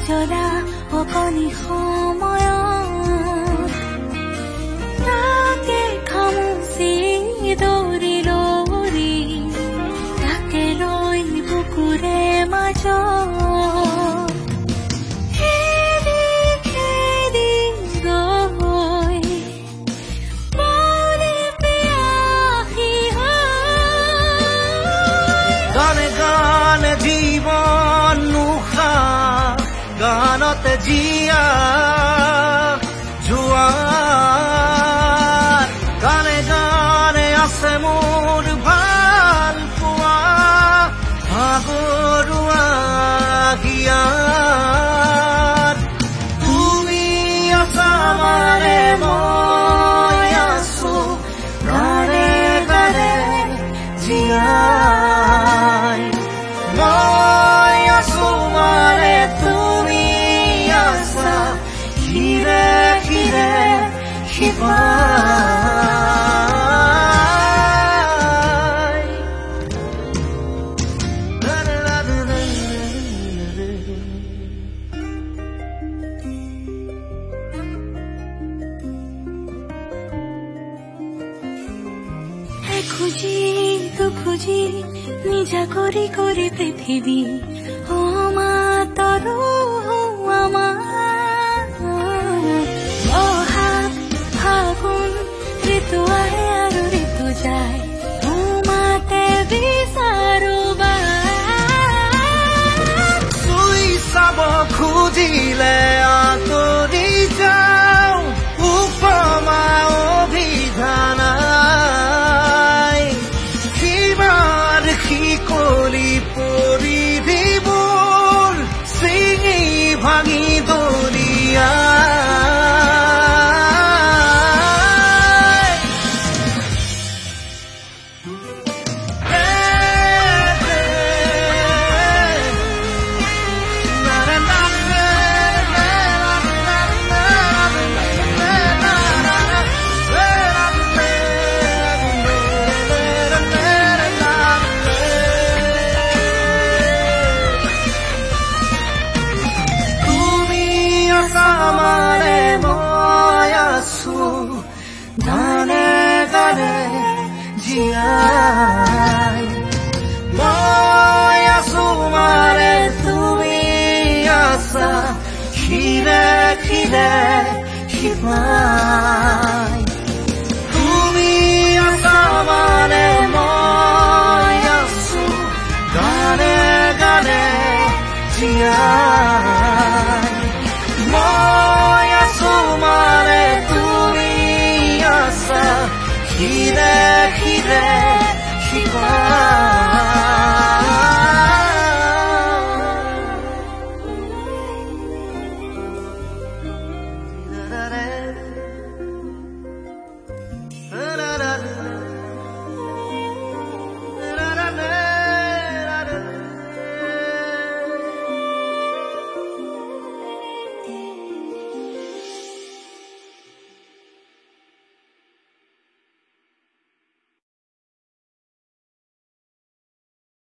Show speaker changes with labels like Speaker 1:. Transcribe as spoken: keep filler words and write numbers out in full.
Speaker 1: নজলা অকণি সময়ত তাকে খামুচি দৌৰি লৰি তাকে লৈ বুকুৰে মাজত
Speaker 2: গানতে জিয়া জোৱাৰ গানে গানে আছে মোৰ ভাল পোৱা ভাগৰুৱা হিয়াৰ তুমি আছা মানে মই আছো গানে গানে জীয়াই মই আছো মানে তুমি Hire, hire, hibai
Speaker 1: Hai khuji, tu khuji Nija kori kori prithibi O ma taru ama ঋতু আহে আৰু ঋতু যায় তোমাতে বিচাৰো
Speaker 2: চুই চাব খুজিলে আঁতৰি যাওঁ উপমা অভিধান কিবাৰ শিকলি পৰিধিবোৰ চিঙি ভাঙি দলিয়া Amare moi asu gane gane jiai moi asu mare tumi asa khire khire hibai tumi asa mare moi asu gane gane jiai মই আছো মানে তুমি আছা হিৰে হিৰে